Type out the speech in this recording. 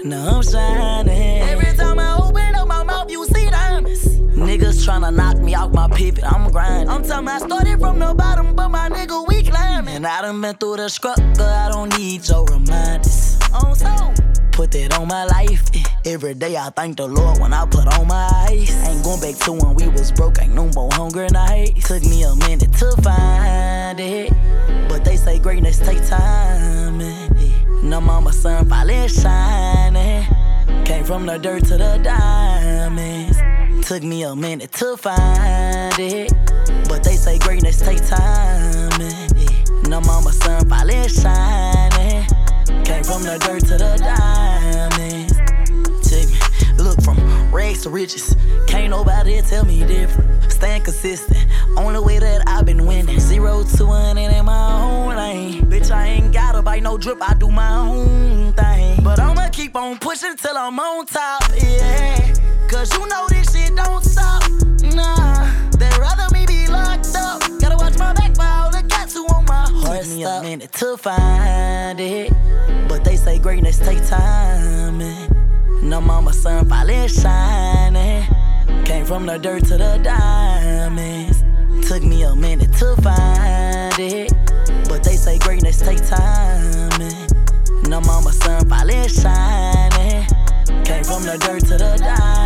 now I'm shining. Every time I open up my mouth, you see diamonds. Niggas tryna knock me off my pivot, I'm grinding. I'm talking I started from the bottom, but my nigga, we climbing. And I done been through the struggle, I don't need your reminders. On so put that on my life. Every day I thank the Lord when I put on my ice. Ain't going back to when we was broke, ain't no more hungry nights. Took me a minute to find it, but they say greatness take time. Now mama sun finally shining. Came from the dirt to the diamonds. Took me a minute to find it, but they say greatness take time. Now mama sun finally shining. Came from the dirt to the diamonds. Check me, look from rags to riches. Can't nobody tell me different. Staying consistent, only way that I've been winning. 0 to 1 in my own lane. Bitch, I ain't gotta bite no drip, I do my own thing. But I'ma keep on pushing till I'm on top, yeah. Cause you know this shit don't stop, nah. They'd rather me be locked up. Gotta watch my back for all the cats who on my heart. Took me a minute to find it, but they say greatness take time. Now mama sun finally shining. Came from the dirt to the diamonds. Took me a minute to find it, but they say greatness take time. Now mama sun finally shining. Came from the dirt to the diamonds.